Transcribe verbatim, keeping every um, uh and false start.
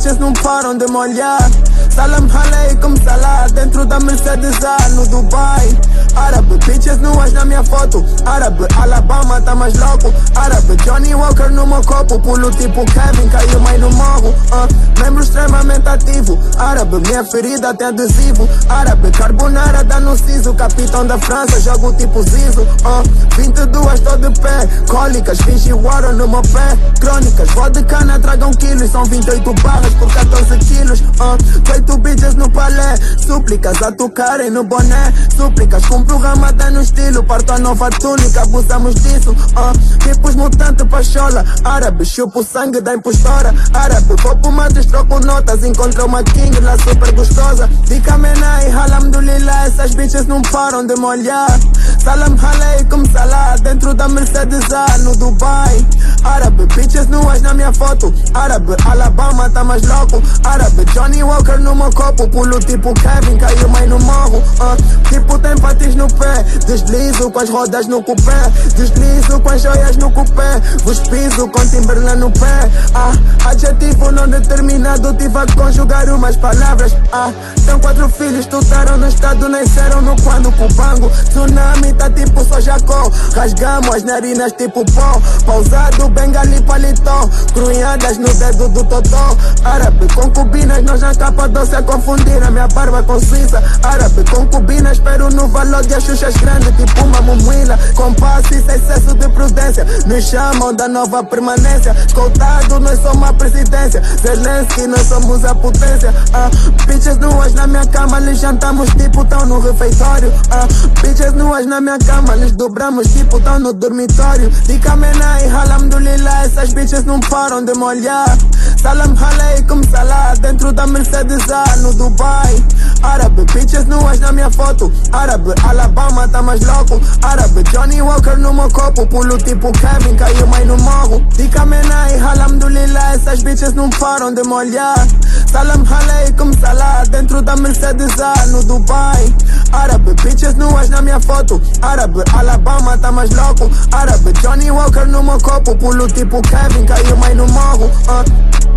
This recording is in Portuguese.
bitches não param de molhar. Salam aleikum salah, dentro da Mercedes A no Dubai. Árabe, bitches nuas na minha foto. Árabe, Alabama tá mais louco. Árabe, Johnny Walker no meu copo. Pulo tipo Kevin, caiu mais no morro. uh, Membro extremamente ativo. Árabe, minha ferida tem adesivo. Árabe, carbonara dá no siso. Capitão da França, jogo tipo Zizo. uh, vinte e duas tô de pé. Cólicas, finge water no meu pé. Crônicas, vodka na tragam quilos. São vinte e oito barras por catorze quilos. uh, Feito bitches no palé. Súplicas a tocarem no boné. Súplicas, compro ramadã no estilo. Parto a nova túnica, abusamos disso. uh, Tipos mutante pachola. Árabe, chupo sangue da impostora. Árabe, copo matos, troco notas. Encontrei uma king lá super gostosa. Dica menai, alhamdulillah. Essas bitches não param de molhar. Salam aleikum salah, dentro da Mercedes A no Dubai. Árabe, bitches nuas na minha foto. Árabe, Alabama tá mais louco. Árabe, Johnny Walker no meu copo. Pulo tipo Kevin, caiu mais no morro. uh, Tipo tem patins no pé. Deslizo com as rodas no cupé. Deslizo com as joias no cupé. Vos piso com Timberland no pé. ah, Adjetivo não determinado. Tive a conjugar umas palavras. ah, Tem quatro filhos, tutaram no estado. Nasceram no quando cubango. Tsunami tá tipo só Jacó. Rasgamos as narinas tipo pó. Pausado, bengali paletó. Crunhadas no dedo do totó. Árabe, concubinas, nós na capa doce a confundir a minha barba com Suíça. Árabe, concubinas, espero no valor de xuxas grandes, tipo uma mumuila. Compasso e excesso de prudência. Nos chamam da nova permanência. Escoltado, nós somos a presidência. Zelensky, nós somos a potência. ah, Bitches nuas na minha cama, lhes jantamos tipo tão no refeitório. ah, Bitches nuas na minha cama, lhes dobramos tipo tão no dormitório. Dica menai, alhamdulillah. Essas bitches não param de molhar. Salam aleikum salah, dentro da Mercedes A no Dubai. Árabe, bitches nuas na minha foto. Árabe, Alabama tá mais louco. Árabe, Johnny Walker no meu copo. Pulo tipo Kevin, caiu mais no morro. Dica menai, alhamdulillah. Essas bitches não param de molhar. Salam aleikum salah, dentro da Mercedes A no Dubai. Árabe, bitches nuas na minha foto. Árabe, Alabama tá mais louco. Árabe, Johnny Walker no meu copo. Pulo tipo Kevin, caiu mais no morro. uh.